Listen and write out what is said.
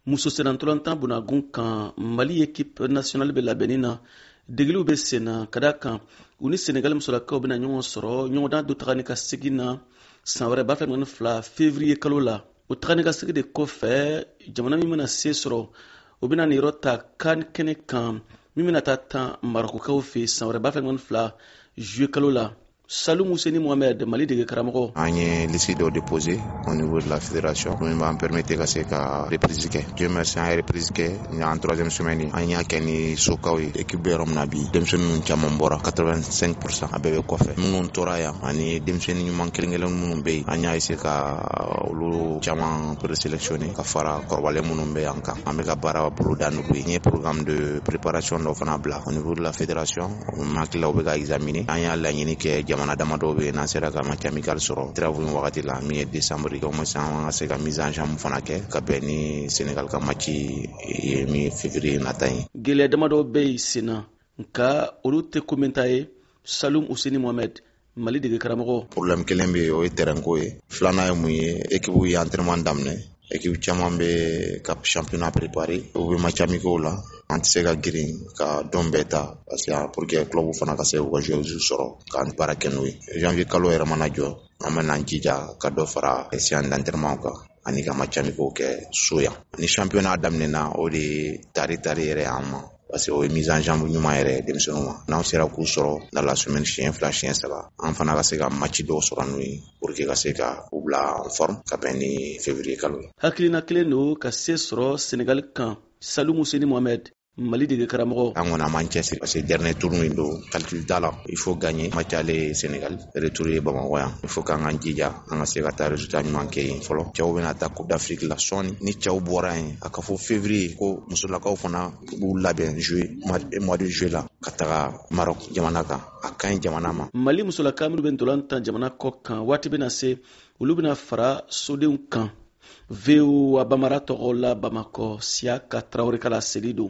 muso senantolantan bunnagun kan Mali équipe nationale bɛ labɛnni na degeliw bɛ sen na ka da kan u ni Senegal musolakaw bɛna ɲɔgɔn sɔrɔ ɲɔgɔndan do taga ni ka segin na san wɛrɛ 2022 février kalo la. O taga ni ka segin de kɔfɛ jamana min bɛna se sɔrɔ o bɛna nin yɔrɔ ta CAN kɛnɛ kan min bɛna taa tan Marokokaw fɛ san wɛrɛ 2022 juillet kalo la. Salum Ouseni Mohamed, Mali dege karamɔgɔ. An ye liste dɔ déposé au niveau de la fédération min b'an permettre ka se ka reprise kɛ. Dieu merci an ye reprise kɛ en troisième semaine. An y'a kɛ ni sokaw ye. Équipe bɛ yɔrɔ min na bi denmisɛnninw caman bɔra 85% a bɛɛ bɛ kɔfɛ. Minnu tora yan ani denmisɛnnin ɲuman kelen-kelen minnu bɛ yen an y'a essayer ka olu caman présélectionner ka fara kɔrɔbalen minnu bɛ yan kan. An bɛ ka baara bolo da n'olu ye. N ye programme de préparation dɔ fana bila au niveau de la fédération. Makilaw bɛ ka examiner. An y'a laɲini kɛ jamana damadɔ bɛ n'an sera ka match amical sɔrɔ travaux wagati la min ye décembre ye. Au moins an ka se ka mise en jambe fana kɛ ka bɛn ni Sénégal ka match ye min ye février nata ye. Gɛlɛya damadɔ bɛ yen sen na nka olu tɛ ko min ta ye. Salum Ouseni Mohamed, Mali dege karamɔgɔ. Problème kelen bɛ yen o ye terrain ko ye. Filanan ye mun ye équipe ye entraînement daminɛ. Équipe caman bɛ ka championnat préparé u bɛ match amicaux la. An tɛ se ka girin ka dɔn bɛɛ ta parce que pour que club fana ka se u ka joueurs sɔrɔ ka baara kɛ n'o ye. Janvier kalo yɛrɛ mana jɔ an bɛ n'an jija ka dɔ fara séance d'entraînement kan ani ka match amicaux kɛ so yan. Ni championnat daminɛna o de ye tari yɛrɛ an ma. Parce que o ye mise en jambe ɲuman yɛrɛ denmisɛnninw ma. N'an sera k'u sɔrɔ dans la semaine siɲɛ 2 siɲɛ 3 an fana ka se ka match dɔw sɔrɔ n'o ye pour que ka se ka u bila en forme ka bɛn ni février kalo ye. Hakilina kelen don ka se sɔrɔ Senegal kan. Salum Ouseni Mohamed, Mali dege karamɔgɔ. An kɔni an m'an cɛsiri parce que dernier tour min don calcul t'a la. Il faut gagner match aller Sénégal retour ye Bamakɔ yan. Il faut k'an k'an jija an ka se ka taa résultat ɲuman kɛ yen fɔlɔ. Cɛw bɛna taa Coupe d'Afrique la sɔɔni ni cɛw bɔra yen a ka fɔ février ko musolakaw fana b'u labɛn mois de juillet la ka taga Maroc jamana kan. A ka ɲi jamana ma. Mali musolaka minnu bɛ ntolantan jamana kɔ kan waati bɛna se olu bɛna fara sodenw kan. VOA Bamara tɔgɔ la Bamakɔ Siaka Traoré kala seli don.